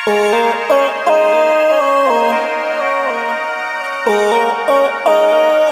Oh, oh, oh. Oh, oh, oh.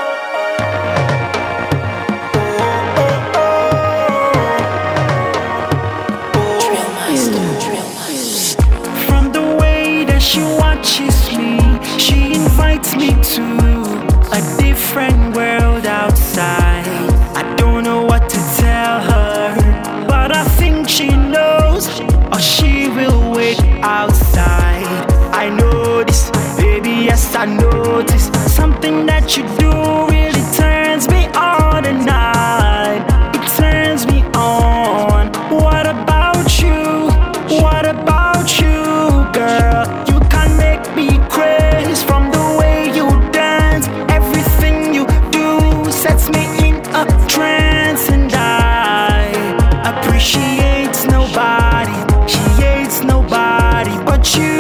From the way that she watches me, she invites me to a different world outside. I don't know what to tell her, but I think she knows, or she will wait outside. I know this, baby, yes, I notice something that you do really turns me on at night. It turns me on. What about you? What about you, girl? You can make me crazy from the way you dance. Everything you do sets me in a trance, and I appreciate nobody. She hates nobody but you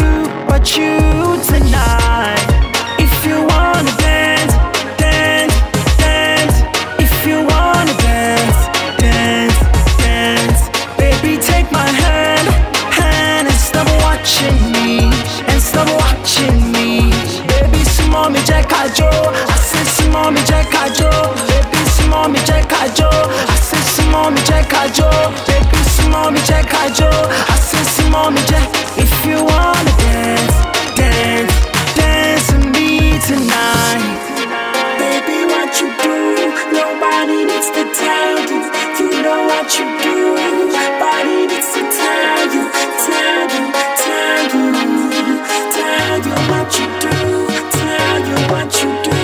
tonight. If you wanna dance, dance, dance. If you wanna dance, dance, dance. Baby, take my hand and stop watching me, and stop watching me. Baby, sumo mi jẹ́ ká jó. I say sumo mi jẹ́ ká jó. Baby, sumo mi jẹ́ ká jó. I say sumo mi jẹ́ ká jó. Baby, sumo mi jẹ́ ká jó. I say sumo mi jẹ́. If you wanna dance, dance, dance with me tonight. Baby, what you do, nobody needs to tell you. You know what you do, nobody needs to tell you, tell you, tell you, tell you what you do, tell you what you do.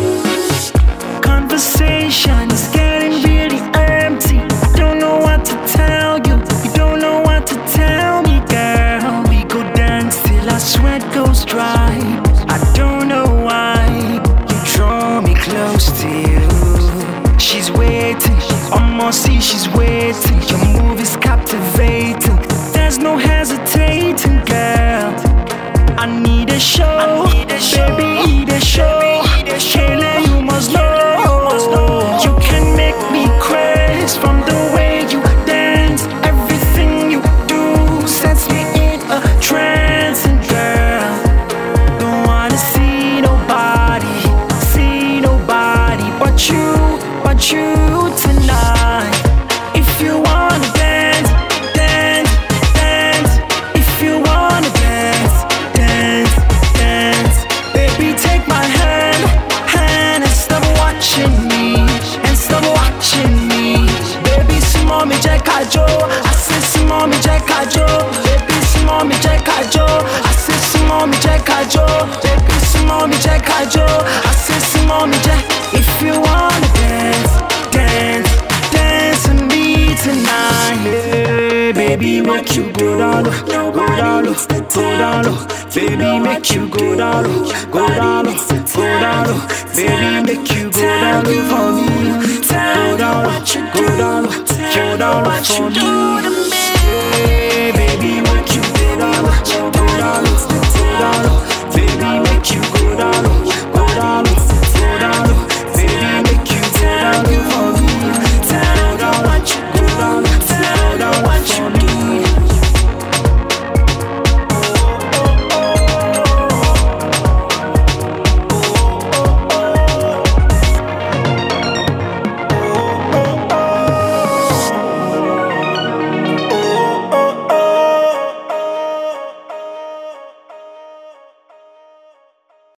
Conversation is getting really empty. I don't know what to tell you. You don't know what to tell me, girl. We go dance till our sweat goes dry. I don't know why you draw me close to you. She's waiting, almost see she's waiting. Your move is captivating. There's no hesitating, girl. I need a show, baby, a show. Kayla, you must know. You can make me crazy from the way you dance. Everything you do sets me in a trance, and girl, don't wanna see nobody but you tonight. If you wanna dance, dance, dance. If you wanna dance, dance, dance. Baby, take my hand and stop watching me, and stop watching me. Baby, sumo mi jẹ́ ká jó. I say sumo mi jẹ́ ká jó. Baby, sumo mi jẹ́ ká jó. I say sumo mi jẹ́ ká jó. Baby, sumo mi jẹ́ ká jó. I say sumo mi jẹ́. If you wanna dance, dance, dance with me tonight. Yeah, baby, make you go down low, go down low, go down low. Baby, make you go down low, go down low, go down low. Baby, make you go down low for me. Go down low, go down low, go down low for me.